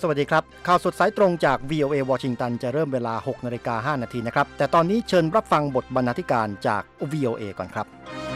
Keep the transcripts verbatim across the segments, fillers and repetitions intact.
สวัสดีครับข่าวสดสายตรงจาก วี โอ เอ วอชิงตันจะเริ่มเวลา หกนาฬิกาห้านาทีนะครับแต่ตอนนี้เชิญรับฟังบทบรรณาธิการจาก วี โอ เอ ก่อนครับ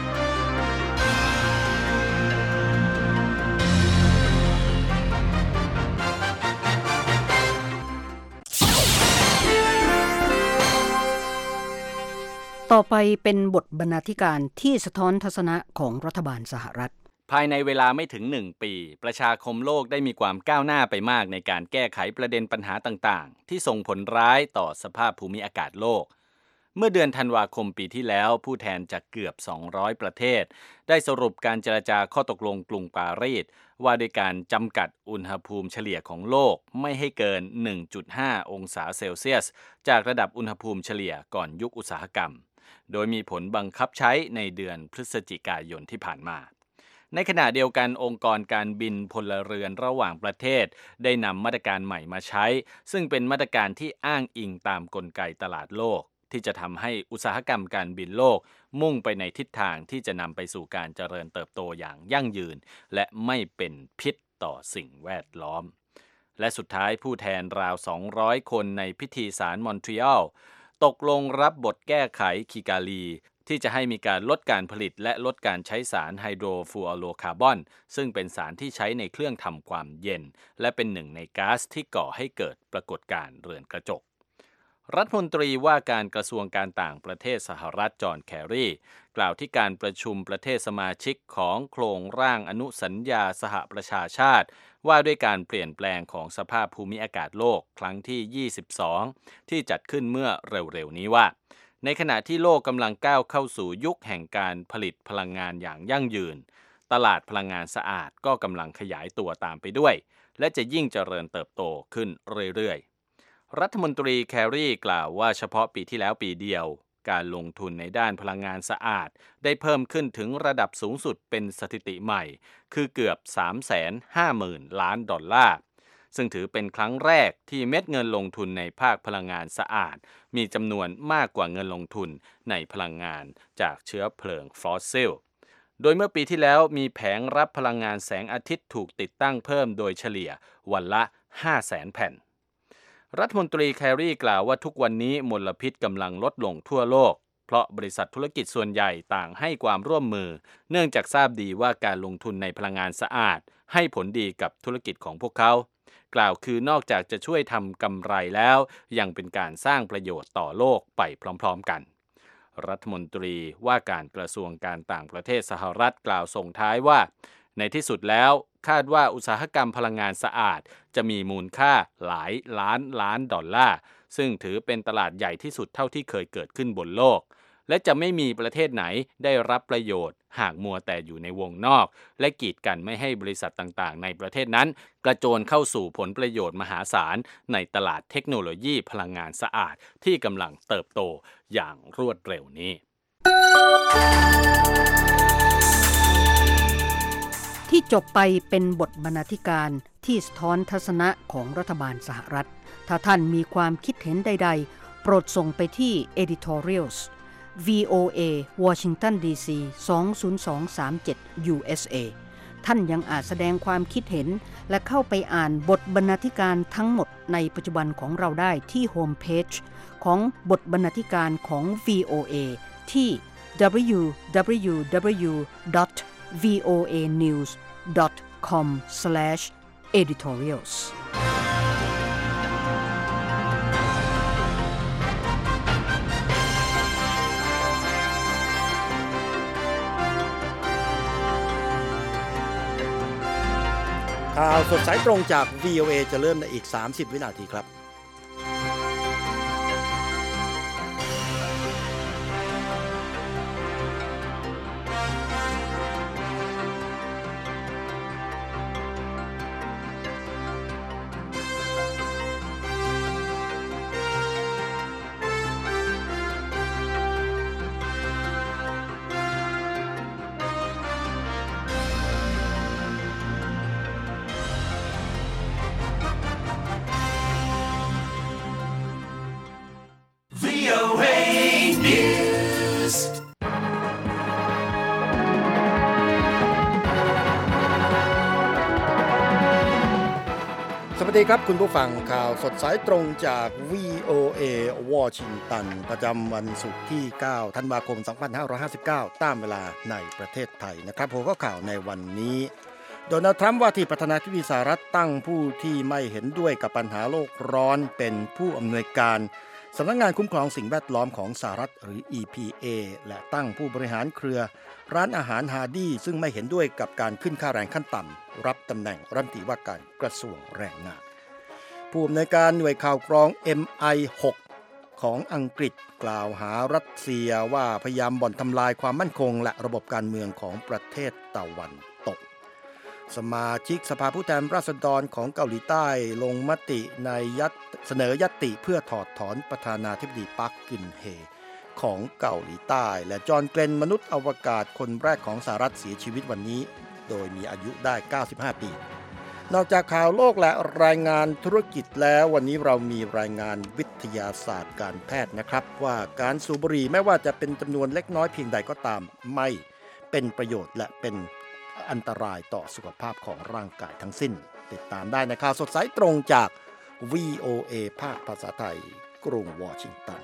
ต่อไปเป็นบทบรรณาธิการที่สะท้อนทัศนะของรัฐบาลสหรัฐภายในเวลาไม่ถึงหนึ่งปีประชาคมโลกได้มีความก้าวหน้าไปมากในการแก้ไขประเด็นปัญหาต่างๆที่ส่งผลร้ายต่อสภาพภูมิอากาศโลกเมื่อเดือนธันวาคมปีที่แล้วผู้แทนจากเกือบสองร้อยประเทศได้สรุปการเจรจาข้อตกลงกรุงปารีสว่าด้วยการจำกัดอุณหภูมิเฉลี่ยของโลกไม่ให้เกิน หนึ่งจุดห้า องศาเซลเซียสจากระดับอุณหภูมิเฉลี่ยก่อนยุคอุตสาหกรรมโดยมีผลบังคับใช้ในเดือนพฤศจิกายนที่ผ่านมาในขณะเดียวกันองค์กรการบินพลเรือนระหว่างประเทศได้นำมาตรการใหม่มาใช้ซึ่งเป็นมาตรการที่อ้างอิงตามกลไกตลาดโลกที่จะทำให้อุตสาหกรรมการบินโลกมุ่งไปในทิศทางที่จะนำไปสู่การเจริญเติบโตอย่างยั่งยืนและไม่เป็นพิษต่อสิ่งแวดล้อมและสุดท้ายผู้แทนราวสองร้อยคนในพิธีสารมอนทรีออลตกลงรับบทแก้ไขคิกาลีที่จะให้มีการลดการผลิตและลดการใช้สารไฮโดรฟลูออโรคาร์บอนซึ่งเป็นสารที่ใช้ในเครื่องทำความเย็นและเป็นหนึ่งในก๊าซที่ก่อให้เกิดปรากฏการณ์เรือนกระจกรัฐมนตรีว่าการกระทรวงการต่างประเทศสหรัฐจอห์นแครีกล่าวที่การประชุมประเทศสมาชิกของโครงร่างอนุสัญญาสหประชาชาติว่าด้วยการเปลี่ยนแปลงของสภาพภูมิอากาศโลกครั้งที่ยี่สิบสองที่จัดขึ้นเมื่อเร็วๆนี้ว่าในขณะที่โลกกำลังก้าวเข้าสู่ยุคแห่งการผลิตพลังงานอย่างยั่งยืนตลาดพลังงานสะอาดก็กำลังขยายตัวตามไปด้วยและจะยิ่งเจริญเติบโตขึ้นเรื่อยๆรัฐมนตรีแครีกล่าวว่าเฉพาะปีที่แล้วปีเดียวการลงทุนในด้านพลังงานสะอาดได้เพิ่มขึ้นถึงระดับสูงสุดเป็นสถิติใหม่คือเกือบ สามแสนห้าหมื่น ล้านดอลลาร์ซึ่งถือเป็นครั้งแรกที่เม็ดเงินลงทุนในภาคพลังงานสะอาดมีจำนวนมากกว่าเงินลงทุนในพลังงานจากเชื้อเพลิงฟอสซิลโดยเมื่อปีที่แล้วมีแผงรับพลังงานแสงอาทิตย์ถูกติดตั้งเพิ่มโดยเฉลี่ยวันละ ห้าแสน แผ่นรัฐมนตรีแครีกล่าวว่าทุกวันนี้มลพิษกำลังลดลงทั่วโลกเพราะบริษัทธุรกิจส่วนใหญ่ต่างให้ความร่วมมือเนื่องจากทราบดีว่าการลงทุนในพลังงานสะอาดให้ผลดีกับธุรกิจของพวกเขากล่าวคือนอกจากจะช่วยทำกำไรแล้วยังเป็นการสร้างประโยชน์ต่อโลกไปพร้อมๆกันรัฐมนตรีว่าการกระทรวงการต่างประเทศสหรัฐกล่าวส่งท้ายว่าในที่สุดแล้วคาดว่าอุตสาหกรรมพลังงานสะอาดจะมีมูลค่าหลายล้านล้านดอลลาร์ซึ่งถือเป็นตลาดใหญ่ที่สุดเท่าที่เคยเกิดขึ้นบนโลกและจะไม่มีประเทศไหนได้รับประโยชน์หากมัวแต่อยู่ในวงนอกและกีดกันไม่ให้บริษัทต่างๆในประเทศนั้นกระโจนเข้าสู่ผลประโยชน์มหาศาลในตลาดเทคโนโลยีพลังงานสะอาดที่กำลังเติบโตอย่างรวดเร็วนี้ที่จบไปเป็นบทบรรณาธิการที่สะท้อนทัศนะของรัฐบาลสหรัฐถ้าท่านมีความคิดเห็นใดๆโปรดส่งไปที่ editorials วี โอ เอ Washington ดี ซี สอง ศูนย์ สอง สาม เจ็ด ยู เอส เอ ท่านยังอาจแสดงความคิดเห็นและเข้าไปอ่านบทบรรณาธิการทั้งหมดในปัจจุบันของเราได้ที่โฮมเพจของบทบรรณาธิการของ วี โอ เอ ที่ ดับเบิลยู ดับเบิลยู ดับเบิลยู ดอท วี โอ เอ นิวส์ ดอท คอม สแลช เอดิทอเรียลส์ข่าวสดสายตรงจาก วี โอ เอ จะเริ่มในอีกสามสิบวินาทีครับสวัสดีครับคุณผู้ฟังข่าวสดสายตรงจาก วี โอ เอ วอชิงตันประจำวันศุกร์ที่เก้าธันวาคมสองพันห้าร้อยห้าสิบเก้าตามเวลาในประเทศไทยนะครับหัวข้อข่าวในวันนี้โดนัลด์ทรัมป์ว่าที่ประธานาธิบดีสหรัฐตั้งผู้ที่ไม่เห็นด้วยกับปัญหาโลกร้อนเป็นผู้อำนวยการสำนักงานคุ้มครองสิ่งแวดล้อมของสหรัฐหรือ อี พี เอ และตั้งผู้บริหารเครือร้านอาหารฮาร์ดี้ซึ่งไม่เห็นด้วยกับการขึ้นค่าแรงขั้นต่ำรับตำแหน่งรัฐมนตรีว่าการกระทรวงแรงงานผู้อำนวยการหน่วยข่าวกรอง เอ็ม ไอ หก ของอังกฤษกล่าวหารัสเซียว่าพยายามบ่อนทำลายความมั่นคงและระบบการเมืองของประเทศตะวันตกสมาชิกสภาผู้แทนราษฎรของเกาหลีใต้ลงมติในยัตเสนอญัตติเพื่อถอดถอนประธานาธิบดีปักกึนเฮของเกาหลีใต้และจอห์นเกรนมนุษย์อวกาศคนแรกของสหรัฐเสียชีวิตวันนี้โดยมีอายุได้เก้าสิบห้าปีนอกจากข่าวโลกและรายงานธุรกิจแล้ววันนี้เรามีรายงานวิทยาศาสตร์การแพทย์นะครับว่าการสูบบุหรี่ไม่ว่าจะเป็นจำนวนเล็กน้อยเพียงใดก็ตามไม่เป็นประโยชน์และเป็นอันตรายต่อสุขภาพของร่างกายทั้งสิ้นติดตามได้ในข่าวสดสายตรงจาก วี โอ เอ ภาคภาษาไทยกรุงวอชิงตัน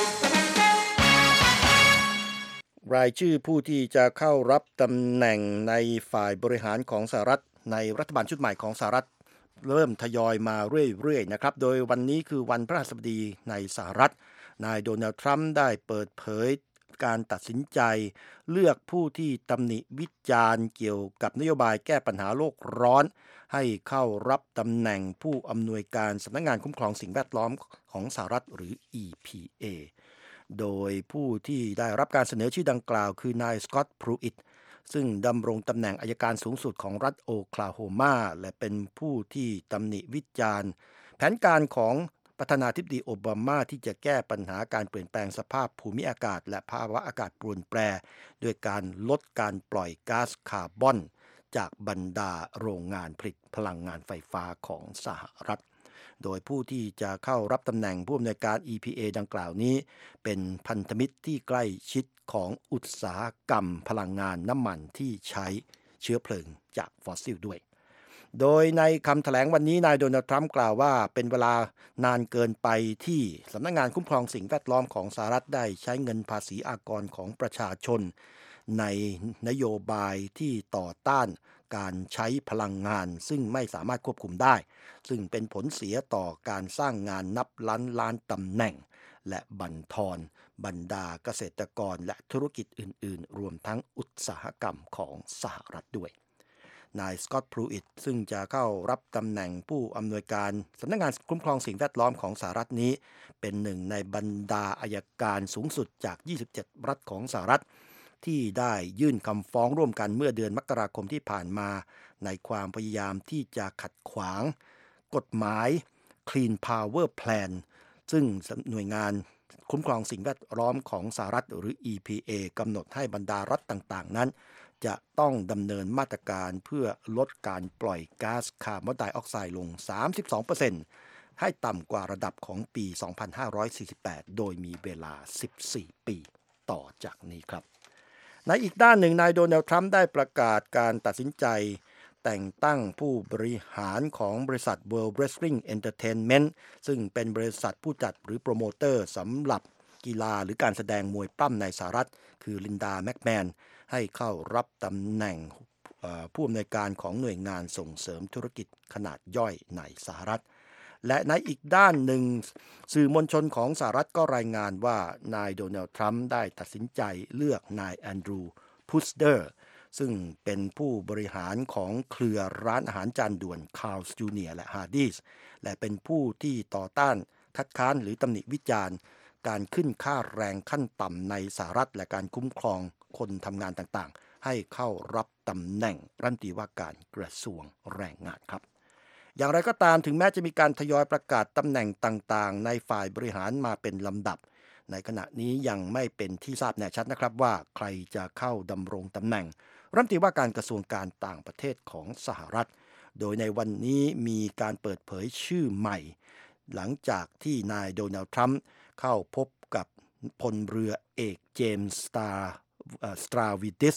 รายชื่อผู้ที่จะเข้ารับตำแหน่งในฝ่ายบริหารของสหรัฐในรัฐบาลชุดใหม่ของสหรัฐเริ่มทยอยมาเรื่อยๆนะครับโดยวันนี้คือวันพฤหัสบดีในสหรัฐนายโดนัลด์ทรัมป์ได้เปิดเผยการตัดสินใจเลือกผู้ที่ตำหนิวิจารณ์เกี่ยวกับนโยบายแก้ปัญหาโลกร้อนให้เข้ารับตำแหน่งผู้อำนวยการสำนักงานคุ้มครองสิ่งแวดล้อมของสหรัฐหรือ อี พี เอ โดยผู้ที่ได้รับการเสนอชื่อดังกล่าวคือนายสกอตต์ พรูอิตซึ่งดำรงตำแหน่งอัยการสูงสุดของรัฐโอคลาโฮมาและเป็นผู้ที่ตำหนิวิจารณ์แผนการของประธานาธิบดีโอบามาที่จะแก้ปัญหาการเปลี่ยนแปลงสภาพภูมิอากาศและภาวะอากาศเปลี่ยนแปรด้วยการลดการปล่อยก๊าซคาร์บอนจากบรรดาโรงงานผลิตพลังงานไฟฟ้าของสหรัฐโดยผู้ที่จะเข้ารับตำแหน่งผู้อำนวยการ อี พี เอ ดังกล่าวนี้เป็นพันธมิตรที่ใกล้ชิดของอุตสาหกรรมพลังงานน้ำมันที่ใช้เชื้อเพลิงจากฟอสซิลด้วยโดยในคำแถลงวันนี้นายโดนัลด์ทรัมป์กล่าวว่าเป็นเวลานานเกินไปที่สำนักงานคุ้มครองสิ่งแวดล้อมของสหรัฐได้ใช้เงินภาษีอากรของประชาชนในนโยบายที่ต่อต้านการใช้พลังงานซึ่งไม่สามารถควบคุมได้ซึ่งเป็นผลเสียต่อการสร้างงานนับล้านล้านตำแหน่งและบั่นทอนบรรดาเกษตรกรและธุรกิจอื่นๆรวมทั้งอุตสาหกรรมของสหรัฐด้วยนายสกอตต์ พรูอิตซึ่งจะเข้ารับตำแหน่งผู้อำนวยการสำนักงานคุ้มครองสิ่งแวดล้อมของสหรัฐนี้เป็นหนึ่งในบรรดาอัยการสูงสุดจากยี่สิบเจ็ดรัฐของสหรัฐที่ได้ยื่นคำฟ้องร่วมกันเมื่อเดือนมกราคมที่ผ่านมาในความพยายามที่จะขัดขวางกฎหมาย Clean Power Plan ซึ่งหน่วยงานคุ้มครองสิ่งแวดล้อมของสหรัฐหรือ อี พี เอ กำหนดให้บรรดารัฐต่างๆนั้นจะต้องดำเนินมาตรการเพื่อลดการปล่อยก๊าซคาร์บอนไดออกไซด์ลง สามสิบสองเปอร์เซ็นต์ ให้ต่ำกว่าระดับของปี สองพันห้าร้อยสี่สิบแปด โดยมีเวลา สิบสี่ ปีต่อจากนี้ครับในอีกด้านหนึ่งนายโดนัลด์ทรัมป์ได้ประกาศการตัดสินใจแต่งตั้งผู้บริหารของบริษัท World Wrestling Entertainment ซึ่งเป็นบริษัทผู้จัดหรือโปรโมเตอร์สำหรับกีฬาหรือการแสดงมวยปล้ำในสหรัฐคือลินดาแม็กแมนให้เข้ารับตำแหน่งผู้อำนวยการของหน่วยงานส่งเสริมธุรกิจขนาดย่อยในสหรัฐและในอีกด้านหนึ่งสื่อมวลชนของสหรัฐก็รายงานว่านายโดนัลด์ทรัมป์ได้ตัดสินใจเลือกนายแอนดรูว์ พุสเดอร์ซึ่งเป็นผู้บริหารของเครือร้านอาหารจานด่วนคาร์ลส์ จูเนียร์ และฮาร์ดีส์และเป็นผู้ที่ต่อต้านคัดค้านหรือตำหนิวิจารณ์การขึ้นค่าแรงขั้นต่ำในสหรัฐและการคุ้มครองคนทำงานต่างๆให้เข้ารับตำแหน่งรัฐมนตรีว่าการกระทรวงแรงงานครับอย่างไรก็ตามถึงแม้จะมีการทยอยประกาศตำแหน่งต่างๆในฝ่ายบริหารมาเป็นลำดับในขณะนี้ยังไม่เป็นที่ทราบแน่ชัดนะครับว่าใครจะเข้าดำรงตำแหน่งรัฐมนตรีว่าการกระทรวงการต่างประเทศของสหรัฐโดยในวันนี้มีการเปิดเผยชื่อใหม่หลังจากที่นายโดนัลด์ทรัมป์เข้าพบกับพลเรือเอกเจมส์สตาร์สตราวิดิส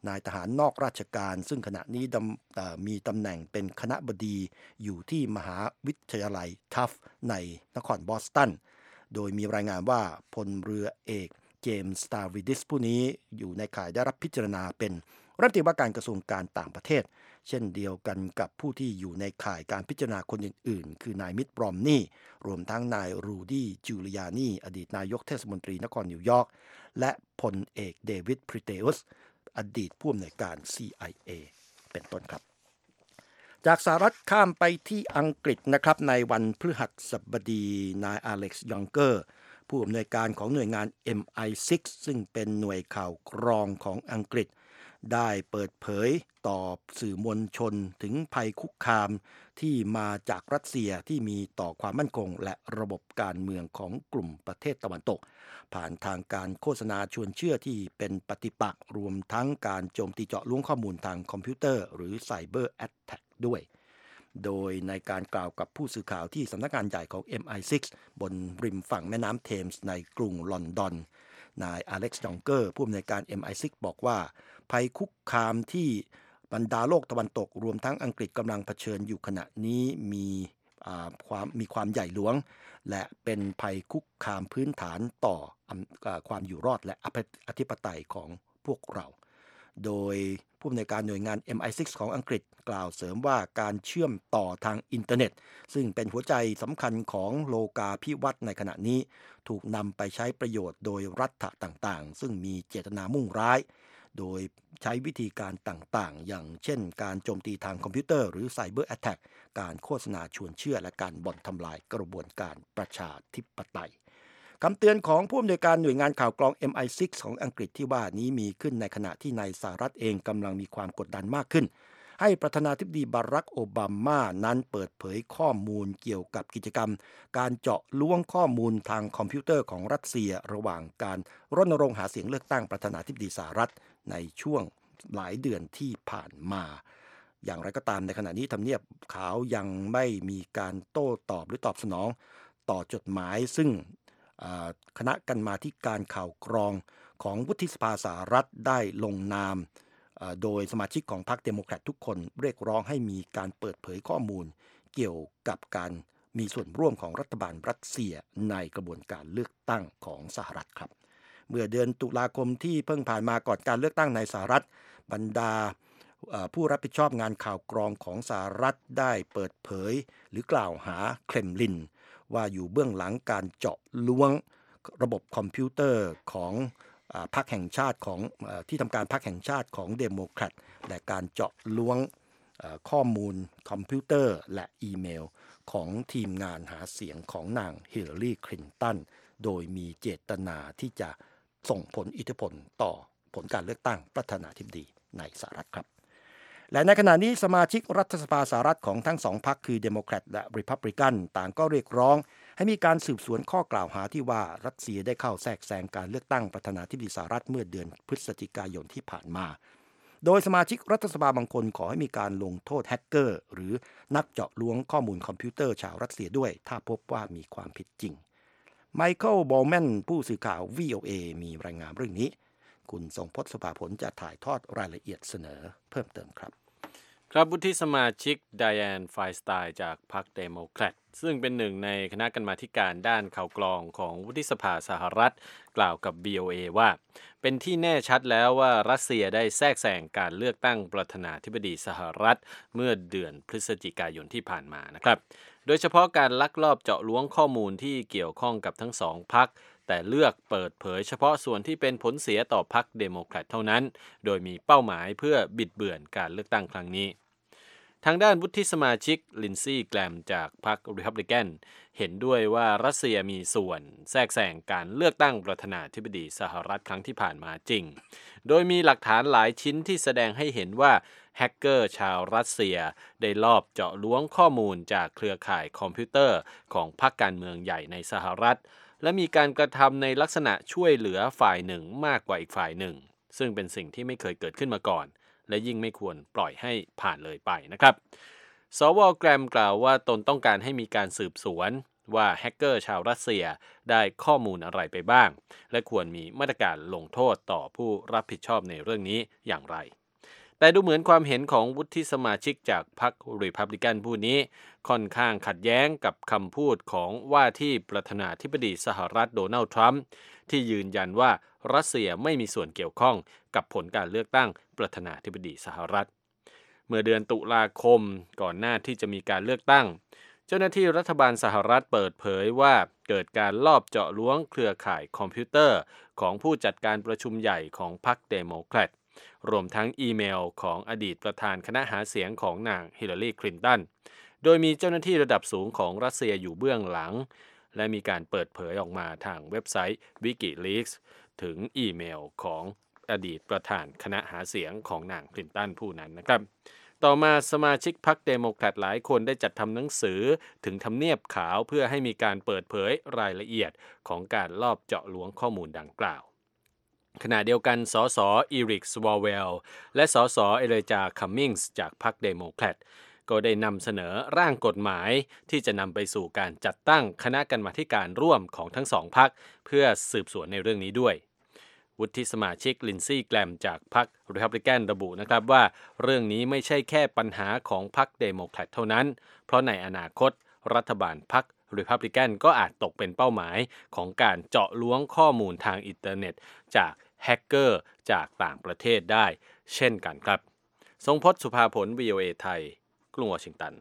นายทหารนอกราชการซึ่งขณะนี้มีตำแหน่งเป็นคณบดีอยู่ที่มหาวิทยาลัยทัฟในนครบอสตันโดยมีรายงานว่าพลเรือเอกเจมส์ สตาร์วิดิสผู้นี้อยู่ในข่ายได้รับพิจารณาเป็นรัฐมนตรีว่าการกระทรวงการต่างประเทศเช่นเดียวกันกับผู้ที่อยู่ในข่ายการพิจารณาคนอื่นๆคือนายมิตต์ รอมนีย์รวมทั้งนายรูดี้ จูเลียนีอดีตนายกเทศมนตรีนครนิวยอร์กและพลเอกเดวิด พริเตอุสอดีตผู้อำนวยการ ซี ไอ เอ เป็นต้นครับจากสหรัฐข้ามไปที่อังกฤษนะครับในวันพฤหัสบดีนายอเล็กซ์ ยองเกอร์ผู้อำนวยการของหน่วยงาน เอ็ม ไอ ซิกซ์ ซึ่งเป็นหน่วยข่าวกรองของอังกฤษได้เปิดเผยต่อสื่อมวลชนถึงภัยคุกคามที่มาจากรัสเซียที่มีต่อความมั่นคงและระบบการเมืองของกลุ่มประเทศตะวันตกผ่านทางการโฆษณาชวนเชื่อที่เป็นปฏิปักษ์รวมทั้งการโจมตีเจาะล้วงข้อมูลทางคอมพิวเตอร์หรือไซเบอร์แอตแทคด้วยโดยในการกล่าวกับผู้สื่อข่าวที่สำนักงานใหญ่ของ เอ็ม ไอ ซิกซ์ บนริมฝั่งแม่น้ำเทมส์ในกรุงลอนดอนนายอเล็กซ์ ยองเกอร์ผู้อำนวยการ เอ็ม ไอ ซิกซ์ บอกว่าภัยคุกคามที่บรรดาโลกตะวันตกรวมทั้งอังกฤษกำลังเผชิญอยู่ขณะนี้มีความมีความใหญ่หลวงและเป็นภัยคุกคามพื้นฐานต่อความอยู่รอดและอธิปไตยของพวกเราโดยผู้อำนวยการหน่วยงาน เอ็ม ไอ ซิกซ์ ของอังกฤษกล่าวเสริมว่าการเชื่อมต่อทางอินเทอร์เน็ตซึ่งเป็นหัวใจสำคัญของโลกาภิวัตน์ในขณะนี้ถูกนำไปใช้ประโยชน์โดยรัฐต่างๆซึ่งมีเจตนามุ่งร้ายโดยใช้วิธีการต่างๆอย่างเช่นการโจมตีทางคอมพิวเตอร์หรือไซเบอร์แอตแทคการโฆษณาชวนเชื่อและการบ่อนทำลายกระบวนการประชาธิปไตยคำเตือนของผู้อำนวยการหน่วยงานข่าวกรอง เอ็ม ไอ ซิกซ์ ของอังกฤษที่ว่านี้มีขึ้นในขณะที่ในสหรัฐเองกำลังมีความกดดันมากขึ้นให้ประธานาธิบดีบารักโอบามานั้นเปิดเผยข้อมูลเกี่ยวกับกิจกรรมการเจาะล้วงข้อมูลทางคอมพิวเตอร์ของรัสเซียระหว่างการรณรงค์หาเสียงเลือกตั้งประธานาธิบดีสหรัฐในช่วงหลายเดือนที่ผ่านมาอย่างไรก็ตามในขณะนี้ทำเนียบขาวยังไม่มีการโต้ตอบหรือตอบสนองต่อจดหมายซึ่งคณะกรรมาธิการข่าวกรองของวุฒิสภาสหรัฐได้ลงนามโดยสมาชิกของพรรคเดโมแครตทุกคนเรียกร้องให้มีการเปิดเผยข้อมูลเกี่ยวกับการมีส่วนร่วมของรัฐบาลรัสเซียในกระบวนการเลือกตั้งของสหรัฐครับเมื่อเดือนตุลาคมที่เพิ่งผ่านมาก่อนการเลือกตั้งในสหรัฐบรรดาผู้รับผิดชอบงานข่าวกรองของสหรัฐได้เปิดเผยหรือกล่าวหาเครมลินว่าอยู่เบื้องหลังการเจาะล้วงระบบคอมพิวเตอร์ของพรรคแห่งชาติของที่ทำการพรรคแห่งชาติของเดโมแครตและการเจาะล้วงข้อมูลคอมพิวเตอร์และอีเมลของทีมงานหาเสียงของนางฮิลลารี คลินตันโดยมีเจตนาที่จะส่งผลอิทธิพลต่อผลการเลือกตั้งประธานาธิบดีในสหรัฐครับและในขณะนี้สมาชิกรัฐสภาสหรัฐของทั้งสองพรรคคือเดโมแครตและรีพับลิกันต่างก็เรียกร้องให้มีการสืบสวนข้อกล่าวหาที่ว่ารัสเซียได้เข้าแทรกแซงการเลือกตั้งประธานาธิบดีสหรัฐเมื่อเดือนพฤศจิกายนที่ผ่านมาโดยสมาชิกรัฐสภาบางคนขอให้มีการลงโทษแฮกเกอร์หรือนักเจาะล้วงข้อมูลคอมพิวเตอร์ชาวรัสเซียด้วยถ้าพบว่ามีความผิดจริงไมเคิล บอลแมนผู้สื่อข่าว วี โอ เอ มีรายงานเรื่องนี้คุณทรงพจน์ สุภาผลจะถ่ายทอดรายละเอียดเสนอเพิ่มเติมครับครับวุฒิสมาชิกไดแอนไฟสไตน์จากพรรคเดโมแครตซึ่งเป็นหนึ่งในคณะกรรมาธิการด้านข่าวกรองของวุฒิสภาสหรัฐกล่าวกับ วี โอ เอ ว่าเป็นที่แน่ชัดแล้วว่ารัสเซียได้แทรกแซงการเลือกตั้งประธานาธิบดีสหรัฐเมื่อเดือนพฤศจิกายนที่ผ่านมานะครับโดยเฉพาะการลักลอบเจาะล้วงข้อมูลที่เกี่ยวข้องกับทั้งสองพรรคแต่เลือกเปิดเผยเฉพาะส่วนที่เป็นผลเสียต่อพรรคเดโมแครตเท่านั้นโดยมีเป้าหมายเพื่อบิดเบือนการเลือกตั้งครั้งนี้ทางด้านวุฒิสมาชิกลินซี่ แกรมจากพรรครีพับลิกันเห็นด้วยว่ารัสเซียมีส่วนแทรกแซงการเลือกตั้งประธานาธิบดีสหรัฐครั้งที่ผ่านมาจริงโดยมีหลักฐานหลายชิ้นที่แสดงให้เห็นว่าแฮกเกอร์ชาวรัสเซียได้ลอบเจาะล้วงข้อมูลจากเครือข่ายคอมพิวเตอร์ของพรรคการเมืองใหญ่ในสหรัฐและมีการกระทำในลักษณะช่วยเหลือฝ่ายหนึ่งมากกว่าอีกฝ่ายหนึ่งซึ่งเป็นสิ่งที่ไม่เคยเกิดขึ้นมาก่อนและยิ่งไม่ควรปล่อยให้ผ่านเลยไปนะครับสว.แกรมกล่าวว่าตนต้องการให้มีการสืบสวนว่าแฮกเกอร์ชาวรัสเซียได้ข้อมูลอะไรไปบ้างและควรมีมาตรการลงโทษต่อผู้รับผิดชอบในเรื่องนี้อย่างไรแต่ดูเหมือนความเห็นของวุฒิสมาชิกจากพรรครีพับลิกันผู้นี้ค่อนข้างขัดแย้งกับคำพูดของว่าที่ประธานาธิบดีสหรัฐโดนัลด์ทรัมป์ที่ยืนยันว่ารัสเซียไม่มีส่วนเกี่ยวข้องกับผลการเลือกตั้งประธานาธิบดีสหรัฐเมื่อเดือนตุลาคมก่อนหน้าที่จะมีการเลือกตั้งเจ้าหน้าที่รัฐบาลสหรัฐเปิดเผยว่าเกิดการลอบเจาะล้วงเครือข่ายคอมพิวเตอร์ของผู้จัดการประชุมใหญ่ของพรรคเดโมแครตรวมทั้งอีเมลของอดีตประธานคณะหาเสียงของนางฮิลลารีคลินตันโดยมีเจ้าหน้าที่ระดับสูงของรัสเซียอยู่เบื้องหลังและมีการเปิดเผยออกมาทางเว็บไซต์ WikiLeaks ถึงอีเมลของอดีตประธานคณะหาเสียงของนางคลินตันผู้นั้นนะครับต่อมาสมาชิกพรรคเดโมแครตหลายคนได้จัดทำหนังสือถึงทำเนียบขาวเพื่อให้มีการเปิดเผยรายละเอียดของการลอบเจาะล้วงข้อมูลดังกล่าวขณะเดียวกันสสอีริก สวอลเวลและสสเอเลจาคัมมิงส์จากพรรคเดโมแครตก็ได้นำเสนอร่างกฎหมายที่จะนำไปสู่การจัดตั้งคณะกรรมาธิการร่วมของทั้งสองพรรคเพื่อสืบสวนในเรื่องนี้ด้วยวุฒิสมาชิกลินซี่แกรมจากพรรครีพับลิกันระบุนะครับว่าเรื่องนี้ไม่ใช่แค่ปัญหาของพรรคเดโมแครตเท่านั้นเพราะในอนาคตรัฐบาลพรรครีพับลิกันก็อาจตกเป็นเป้าหมายของการเจาะล้วงข้อมูลทางอินเทอร์เน็ตจากแฮกเกอร์จากต่างประเทศได้เช่นกันครับทรงพจน์ สุภาผล วี โอ เอ ไทยกรุงวอชิงตัน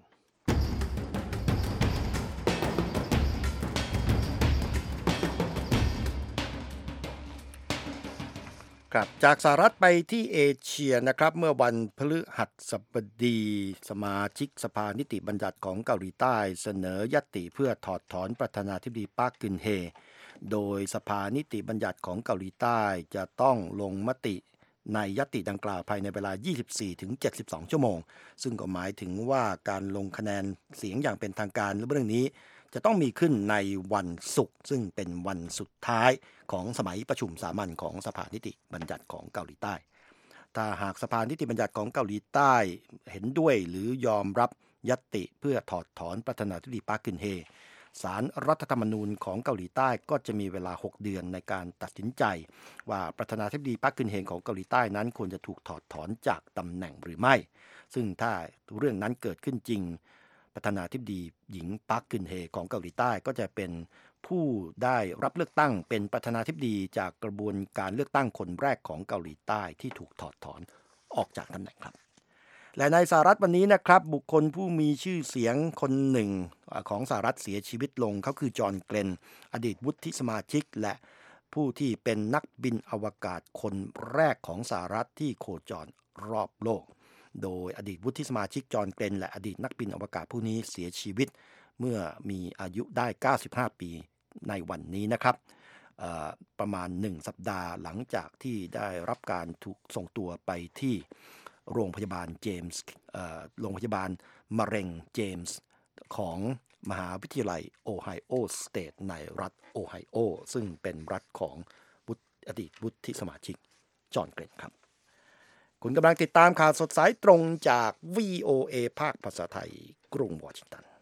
ครับจากสหรัฐไปที่เอเชียนะครับเมื่อวันพฤหัสบดีสมาชิกสภานิติบัญญัติของเกาหลีใต้เสนอยติเพื่อถอดถอนประธานาธิบดีปาร์คกึนเฮโดยสภานิติบัญญัติของเกาหลีใต้จะต้องลงมติในยติดังกล่าวภายในเวลา ยี่สิบสี่ถึงเจ็ดสิบสอง ชั่วโมงซึ่งก็หมายถึงว่าการลงคะแนนเสียงอย่างเป็นทางการเรื่องนี้จะต้องมีขึ้นในวันศุกร์ซึ่งเป็นวันสุดท้ายของสมัยประชุมสามัญของสภานิติบัญญัติของเกาหลีใต้ถ้าหากสภานิติบัญญัติของเกาหลีใต้เห็นด้วยหรือยอมรับญัตติเพื่อถอดถอนประธานาธิบดีปาร์คกึนเฮศาลรัฐธรรมนูญของเกาหลีใต้ก็จะมีเวลาหกเดือนในการตัดสินใจว่าประธานาธิบดีปาร์คกึนเฮของเกาหลีใต้นั้นควรจะถูกถอดถอนจากตำแหน่งหรือไม่ซึ่งถ้าเรื่องนั้นเกิดขึ้นจริงประธานาธิบดีหญิงปาร์คกึนเฮของเกาหลีใต้ก็จะเป็นผู้ได้รับเลือกตั้งเป็นประธานาธิบดีจากกระบวนการเลือกตั้งคนแรกของเกาหลีใต้ที่ถูกถอดถอนออกจากตำแหน่งครับและในสหรัฐวันนี้นะครับบุคคลผู้มีชื่อเสียงคนหนึ่งของสหรัฐเสียชีวิตลงเขาคือจอห์นเกลนอดีตวุฒิสมาชิกและผู้ที่เป็นนักบินอวกาศคนแรกของสหรัฐที่โคจรรอบโลกโดยอดีตวุฒิสมาชิกจอห์นเกลนและอดีตนักบินอวกาศผู้นี้เสียชีวิตเมื่อมีอายุได้เก้าสิบห้าปีในวันนี้นะครับประมาณหนึ่งสัปดาห์หลังจากที่ได้รับการถูกส่งตัวไปที่โรงพยาบาลเจมส์โรงพยาบาลมะเร็งเจมส์ของมหาวิทยาลัยโอไฮโอสเตทในรัฐโอไฮโอซึ่งเป็นรัฐของอดีตวุฒิสมาชิกจอห์นเกลนครับคุณกำลังติดตามข่าวสดสายตรงจาก วี โอ เอ ภาคภาษาไทยกรุงวอชิงตัน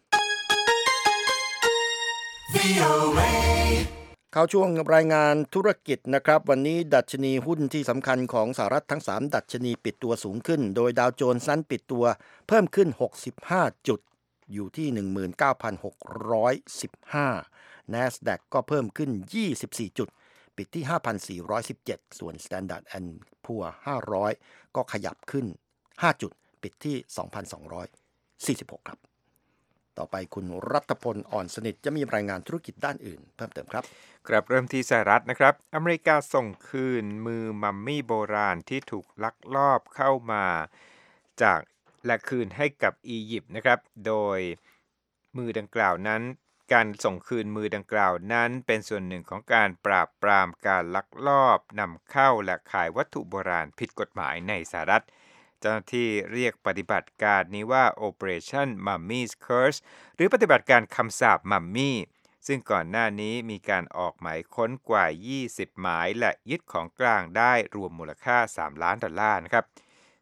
เข้าช่วงรายงานธุรกิจนะครับวันนี้ดัชนีหุ้นที่สำคัญของสหรัฐทั้งสามดัชนีปิดตัวสูงขึ้นโดยดาวโจนส์นั้นปิดตัวเพิ่มขึ้นหกสิบห้าจุดอยู่ที่ หนึ่งหมื่นเก้าพันหกร้อยสิบห้า NASDAQ ก็เพิ่มขึ้นยี่สิบสี่จุดปิดที่ ห้าพันสี่ร้อยสิบเจ็ด ส่วน Standard แอนด์ พัว ห้าร้อยก็ขยับขึ้นห้าจุดปิดที่ สองพันสองร้อยสี่สิบหก ครับต่อไปคุณรัฐพลอ่อนสนิทจะมีรายงานธุรกิจด้านอื่นเพิ่มเติมครับกลับเริ่มที่สหรัฐนะครับอเมริกาส่งคืนมือมัมมี่โบราณที่ถูกลักลอบเข้ามาจากและคืนให้กับอียิปต์นะครับโดยมือดังกล่าวนั้นการส่งคืนมือดังกล่าวนั้นเป็นส่วนหนึ่งของการปราบปรามการลักลอบนำเข้าและขายวัตถุโบราณผิดกฎหมายในสหรัฐเจ้าหน้าที่เรียกปฏิบัติการนี้ว่า Operation Mummy's Curse หรือปฏิบัติการคำสาปมัมมี่ซึ่งก่อนหน้านี้มีการออกหมายค้นกว่ายี่สิบหมายและยึดของกลางได้รวมมูลค่าสามล้านดอลลาร์นะครับ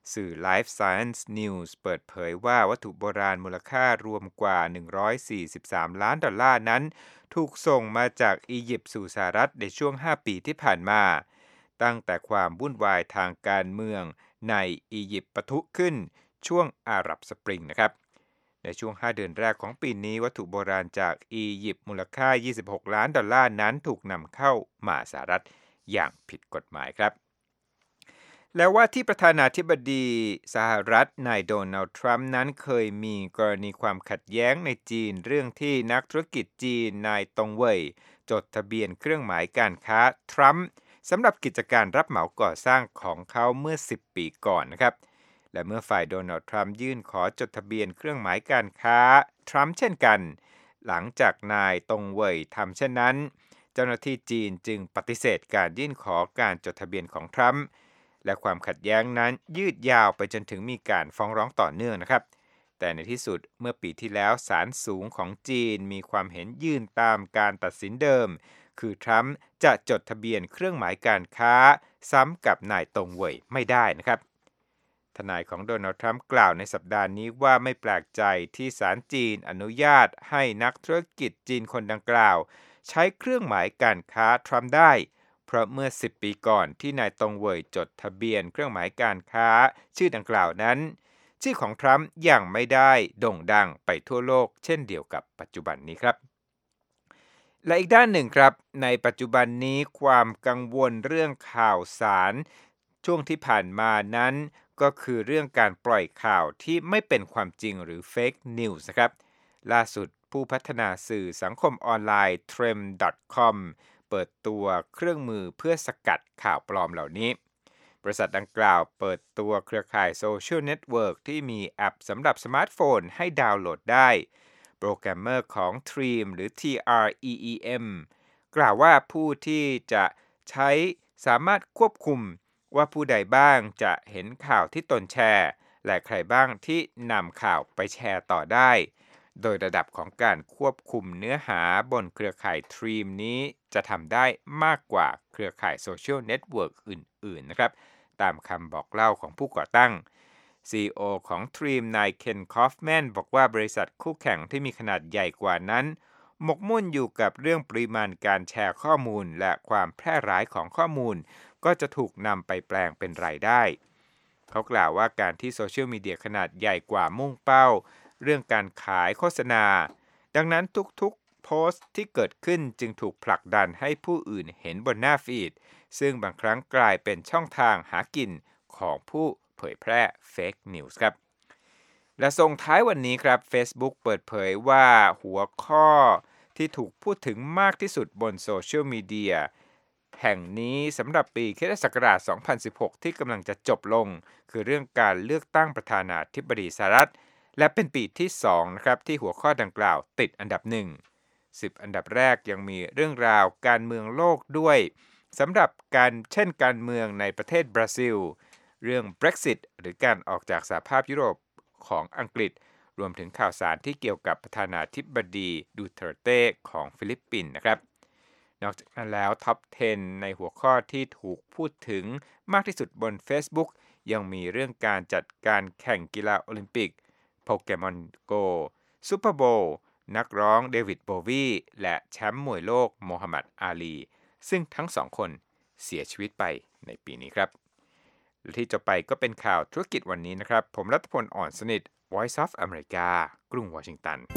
สื่อ Life Science News เปิดเผยว่าวัตถุโบราณมูลค่ารวมกว่าหนึ่งร้อยสี่สิบสามล้านดอลลาร์นั้นถูกส่งมาจากอียิปต์สู่สหรัฐในช่วงห้าปีที่ผ่านมาตั้งแต่ความวุ่นวายทางการเมืองในอียิปต์ปะทุขึ้นช่วงอาหรับสปริงนะครับในช่วงห้าเดือนแรกของปีนี้วัตถุโบราณจากอียิปต์มูลค่ายี่สิบหกล้านดอลลาร์นั้นถูกนำเข้ามาสหรัฐอย่างผิดกฎหมายครับแล้วว่าที่ประธานาธิบดีสหรัฐนายโดนัลด์ทรัมป์นั้นเคยมีกรณีความขัดแย้งในจีนเรื่องที่นักธุรกิจจีนนายตงเว่ยจดทะเบียนเครื่องหมายการค้าทรัมป์สำหรับกิจการรับเหมาก่อสร้างของเขาเมื่อสิบปีก่อนนะครับและเมื่อฝ่ายโดนัลด์ทรัมป์ยื่นขอจดทะเบียนเครื่องหมายการค้าทรัมป์เช่นกันหลังจากนายตงเว่ยทำเช่นนั้นเจ้าหน้าที่จีนจึงปฏิเสธการยื่นขอการจดทะเบียนของทรัมป์และความขัดแย้งนั้นยืดยาวไปจนถึงมีการฟ้องร้องต่อเนื่องนะครับแต่ในที่สุดเมื่อปีที่แล้วศาลสูงของจีนมีความเห็นยื่นตามการตัดสินเดิมคือทรัมป์จะจดทะเบียนเครื่องหมายการค้าซ้ำกับนายตงเว่ยไม่ได้นะครับทนายของโดนัลด์ทรัมป์กล่าวในสัปดาห์นี้ว่าไม่แปลกใจที่ศาลจีนอนุญาตให้นักธุรกิจจีนคนดังกล่าวใช้เครื่องหมายการค้าทรัมป์ได้เพราะเมื่อสิบปีก่อนที่นายตงเว่ยจดทะเบียนเครื่องหมายการค้าชื่อดังกล่าวนั้นชื่อของทรัมป์ยังไม่ได้โด่งดังไปทั่วโลกเช่นเดียวกับปัจจุบันนี้ครับและอีกด้านหนึ่งครับในปัจจุบันนี้ความกังวลเรื่องข่าวสารช่วงที่ผ่านมานั้นก็คือเรื่องการปล่อยข่าวที่ไม่เป็นความจริงหรือ Fake News นะครับล่าสุดผู้พัฒนาสื่อสังคมออนไลน์ เทรม ดอท คอม เปิดตัวเครื่องมือเพื่อสกัดข่าวปลอมเหล่านี้บริษัทดังกล่าวเปิดตัวเครือข่ายโซเชียลเน็ตเวิร์กที่มีแอปสำหรับสมาร์ทโฟนให้ดาวน์โหลดได้โปรแกรมเมอร์ของ ที อี เอ็ม หรือ ที อาร์ อี อี เอ็ม กล่าวว่าผู้ที่จะใช้สามารถควบคุมว่าผู้ใดบ้างจะเห็นข่าวที่ตนแชร์และใครบ้างที่นำข่าวไปแชร์ต่อได้โดยระดับของการควบคุมเนื้อหาบนเครือข่ายทรีมนี้จะทำได้มากกว่าเครือข่ายโซเชียลเน็ตเวิร์กอื่นๆนะครับตามคำบอกเล่าของผู้ก่อตั้ง ซี อี โอ ของทรีมนายเคนคอฟแมนบอกว่าบริษัทคู่แข่งที่มีขนาดใหญ่กว่านั้นหมกมุ่นอยู่กับเรื่องปริมาณการแชร์ข้อมูลและความแพร่หลายของข้อมูลก็จะถูกนำไปแปลงเป็นรายได้เขากล่าวว่าการที่โซเชียลมีเดียขนาดใหญ่กว่ามุ่งเป้าเรื่องการขายโฆษณาดังนั้นทุกๆโพสต์ที่เกิดขึ้นจึงถูกผลักดันให้ผู้อื่นเห็นบนหน้าฟีดซึ่งบางครั้งกลายเป็นช่องทางหากินของผู้เผยแพร่ Fake News ครับและส่งท้ายวันนี้ครับ Facebook เปิดเผยว่าหัวข้อที่ถูกพูดถึงมากที่สุดบนโซเชียลมีเดียแห่งนี้สำหรับปีคริสตศักราชสองพันสิบหกที่กำลังจะจบลงคือเรื่องการเลือกตั้งประธานาธิบดีสหรัฐและเป็นปีที่สองนะครับที่หัวข้อดังกล่าวติดอันดับหนึ่ง สิบอันดับแรกยังมีเรื่องราวการเมืองโลกด้วยสำหรับการเช่นการเมืองในประเทศบราซิลเรื่อง Brexit หรือการออกจากสหภาพยุโรปของอังกฤษรวมถึงข่าวสารที่เกี่ยวกับประธานาธิบดีดูเตอร์เต้ของฟิลิปปินส์นะครับนอกจากนั้นแล้วท็อปสิบในหัวข้อที่ถูกพูดถึงมากที่สุดบน Facebook ยังมีเรื่องการจัดการแข่งกีฬาโอลิมปิกโปเกมอนโกซูเปอร์โบว์นักร้องเดวิดโบวีและแชมป์มวยโลกโมฮัมหมัดอาลีซึ่งทั้งสองคนเสียชีวิตไปในปีนี้ครับและที่จะไปก็เป็นข่าวธุรกิจวันนี้นะครับผมรัตพลอ่อนสนิท Voice of America กรุงวอชิงตัน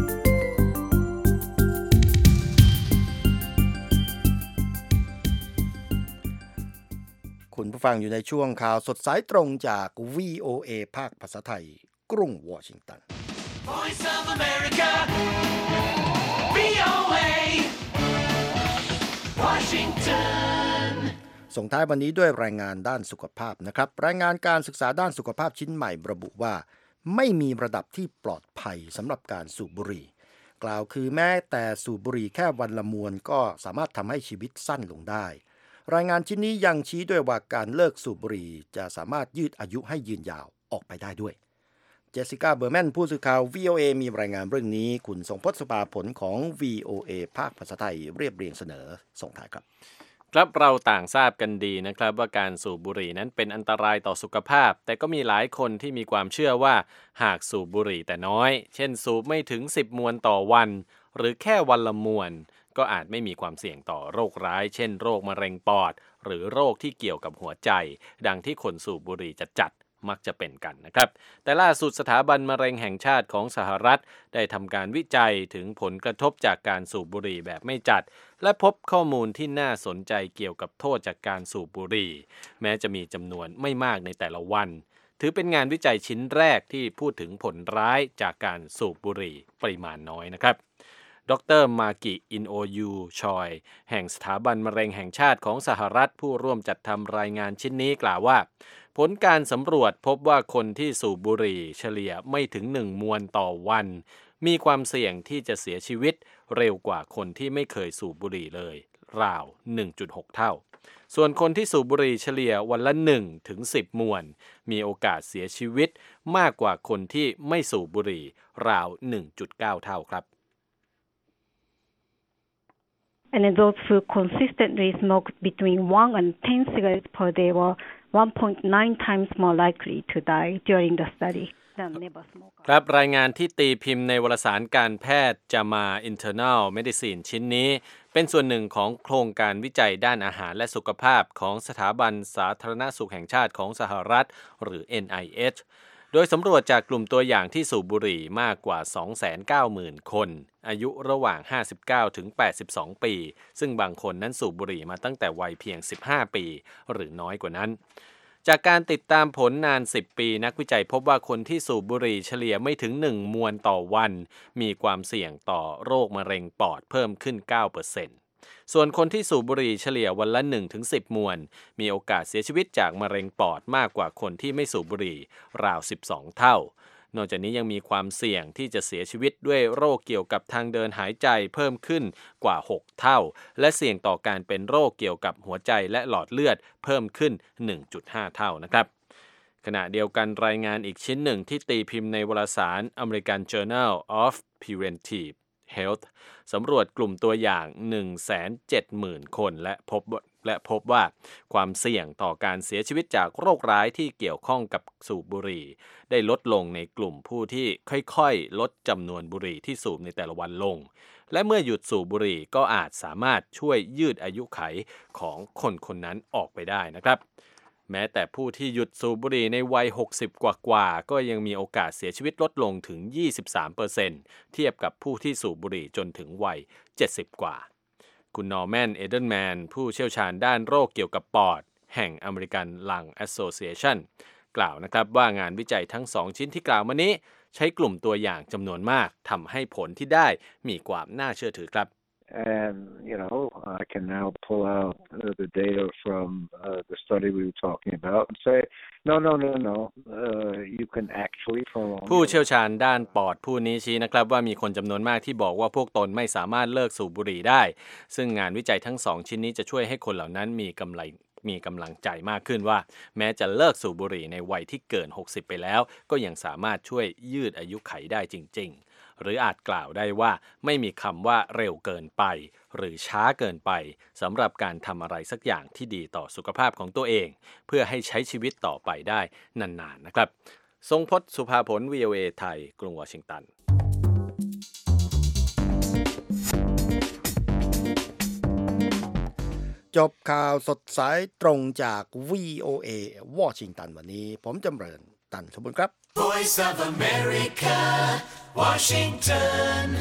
คุณผู้ฟังอยู่ในช่วงข่าวสดสายตรงจาก วี โอ เอ ภาคภาษาไทยกรุงวอชิงตัน Voice of America วี โอ เอ Washington ส่งท้ายวันนี้ด้วยรายงานด้านสุขภาพนะครับรายงานการศึกษาด้านสุขภาพชิ้นใหม่ระบุว่าไม่มีระดับที่ปลอดภัยสำหรับการสูบบุหรี่กล่าวคือแม้แต่สูบบุหรี่แค่วันละมวนก็สามารถทำให้ชีวิตสั้นลงได้รายงานชิ้นนี้ยังชี้ด้วยว่าการเลิกสูบบุหรี่จะสามารถยืดอายุให้ยืนยาวออกไปได้ด้วยเจสสิก้าเบอร์แมนผู้สื่อข่าว วี โอ เอ มีรายงานเรื่องนี้คุณทรงพจน์สภาผลของ วี โอ เอ ภาคภาษาไทยเรียบเรียงเสนอส่งท้ายครับครับเราต่างทราบกันดีนะครับว่าการสูบบุหรี่นั้นเป็นอันตรายต่อสุขภาพแต่ก็มีหลายคนที่มีความเชื่อว่าหากสูบบุหรี่แต่น้อยเช่นสูบไม่ถึงสิบมวนต่อวันหรือแค่วันละมวนก็อาจไม่มีความเสี่ยงต่อโรคร้ายเช่นโรคมะเร็งปอดหรือโรคที่เกี่ยวกับหัวใจดังที่คนสูบบุหรี่จัดมักจะเป็นกันนะครับแต่ล่าสุดสถาบันมะเร็งแห่งชาติของสหรัฐได้ทำการวิจัยถึงผลกระทบจากการสูบบุหรี่แบบไม่จัดและพบข้อมูลที่น่าสนใจเกี่ยวกับโทษจากการสูบบุหรี่แม้จะมีจำนวนไม่มากในแต่ละวันถือเป็นงานวิจัยชิ้นแรกที่พูดถึงผลร้ายจากการสูบบุหรี่ปริมาณน้อยนะครับดรมากิอินโอยูชอยแห่งสถาบันมะเร็งแห่งชาติของสหรัฐผู้ร่วมจัดทำรายงานชิ้นนี้กล่าวว่าผลการสำรวจพบว่าคนที่สูบบุหรี่เฉลี่ยไม่ถึงหนึ่งมวนต่อวันมีความเสี่ยงที่จะเสียชีวิตเร็วกว่าคนที่ไม่เคยสูบบุหรี่เลยราว หนึ่งจุดหก เท่าส่วนคนที่สูบบุหรี่เฉลี่ยวันละหนึ่งถึงสิบมวนมีโอกาสเสียชีวิตมากกว่าคนที่ไม่สูบบุหรี่ราว หนึ่งจุดเก้า เท่าครับ And those who consistently smoked between one and ten cigarettes per day were one point nine times more likely to die during the study than never smokers. ครับรายงานที่ตีพิมพ์ในวารสารการแพทย์ จามา Internal Medicine ชิ้นนี้เป็นส่วนหนึ่งของโครงการวิจัยด้านอาหารและสุขภาพของสถาบันสาธารณสุขแห่งชาติของสหรัฐหรือ เอ็น ไอ เอชโดยสำรวจจากกลุ่มตัวอย่างที่สูบบุหรี่มากกว่า สองแสนเก้าหมื่น คนอายุระหว่างห้าสิบเก้าถึงแปดสิบสองปีซึ่งบางคนนั้นสูบบุหรี่มาตั้งแต่วัยเพียงสิบห้าปีหรือน้อยกว่านั้นจากการติดตามผลนานสิบปีนักวิจัยพบว่าคนที่สูบบุหรี่เฉลี่ยไม่ถึงหนึ่งมวนต่อวันมีความเสี่ยงต่อโรคมะเร็งปอดเพิ่มขึ้น เก้าเปอร์เซ็นต์ส่วนคนที่สูบบุหรี่เฉลี่ยวันละ หนึ่งถึงสิบ มวนมีโอกาสเสียชีวิตจากมะเร็งปอดมากกว่าคนที่ไม่สูบบุหรี่ราวสิบสองเท่านอกจากนี้ยังมีความเสี่ยงที่จะเสียชีวิตด้วยโรคเกี่ยวกับทางเดินหายใจเพิ่มขึ้นกว่าหกเท่าและเสี่ยงต่อการเป็นโรคเกี่ยวกับหัวใจและหลอดเลือดเพิ่มขึ้น หนึ่งจุดห้า เท่านะครับขณะเดียวกันรายงานอีกชิ้นหนึ่งที่ตีพิมพ์ในวารสาร American Journal of Preventive Health สำรวจกลุ่มตัวอย่าง หนึ่งแสนเจ็ดหมื่น คนและพบและพบว่าความเสี่ยงต่อการเสียชีวิตจากโรคร้ายที่เกี่ยวข้องกับสูบบุหรี่ได้ลดลงในกลุ่มผู้ที่ค่อยๆลดจำนวนบุหรี่ที่สูบในแต่ละวันลงและเมื่อหยุดสูบบุหรี่ก็อาจสามารถช่วยยืดอายุขัยของคนคนนั้นออกไปได้นะครับแม้แต่ผู้ที่หยุดสูบบุหรี่ในวัยหกสิบกว่าๆก็ยังมีโอกาสเสียชีวิตลดลงถึง ยี่สิบสามเปอร์เซ็นต์ เทียบกับผู้ที่สูบบุหรี่จนถึงวัยเจ็ดสิบกว่าคุณนอร์แมน เอเดนแมนผู้เชี่ยวชาญด้านโรคเกี่ยวกับปอดแห่ง American Lung Association กล่าวนะครับว่างานวิจัยทั้งสองชิ้นที่กล่าวมานี้ใช้กลุ่มตัวอย่างจำนวนมากทำให้ผลที่ได้มีความน่าเชื่อถือครับ And, you know, I can now pull out uh, the data from uh, the study we were talking about and say, no, no, no, no, uh, you can actually prolong. ผู้เชี่ยวชาญด้านปอดผู้นี้ชี้นะครับว่ามีคนจำนวนมากที่บอกว่าพวกตนไม่สามารถเลิกสูบบุหรี่ได้ซึ่งงานวิจัยทั้งสองชิ้นนี้จะช่วยให้คนเหล่านั้นมีกำไรมีกำลังใจมากขึ้นว่าแม้จะเลิกสูบบุหรี่ในวัยที่เกินหกสิบไปแล้วก็ยังสามารถช่วยยืดอายุขัยได้จริงๆหรืออาจกล่าวได้ว่าไม่มีคำว่าเร็วเกินไปหรือช้าเกินไปสำหรับการทำอะไรสักอย่างที่ดีต่อสุขภาพของตัวเองเพื่อให้ใช้ชีวิตต่อไปได้นานๆนะครับทรงพจน์ สุภาผล วี โอ เอ ไทยกรุงวอชิงตันจบข่าวสดสายตรงจาก วี โอ เอ วอชิงตันวันนี้ผมจำเริญตันสมบูรณ์ครับ Voice of America, Washington.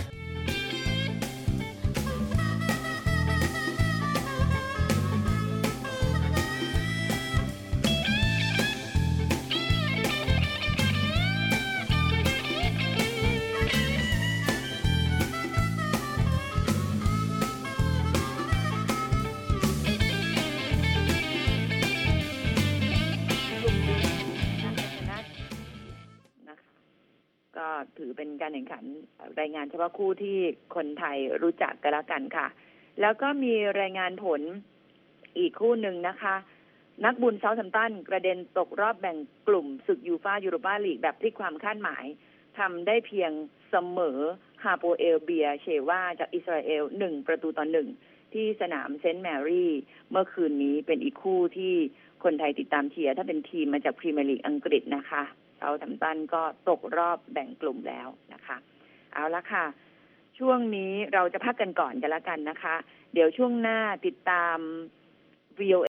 ก็ถือเป็นการแข่งขันรายงานเฉพาะคู่ที่คนไทยรู้จักกันแล้วกันค่ะแล้วก็มีรายงานผลอีกคู่หนึ่งนะคะนักบุญเซาท์แฮมป์ตันกระเด็นตกรอบแบ่งกลุ่มศึกยูฟ่ายูโรปาลีกแบบพลิกความคาดหมายทำได้เพียงเสมอฮาโปเอลเบียเชว่าจากอิสราเอลหนึ่งประตูต่อหนึ่งที่สนามเซนต์แมรี่เมื่อคืนนี้เป็นอีกคู่ที่คนไทยติดตามเชียร์ถ้าเป็นทีมมาจากพรีเมียร์ลีกอังกฤษนะคะเซาท์แฮมป์ตันก็ตกรอบแบ่งกลุ่มแล้วนะคะเอาละค่ะช่วงนี้เราจะพักกันก่อนกันแล้วกันนะคะเดี๋ยวช่วงหน้าติดตาม วี โอ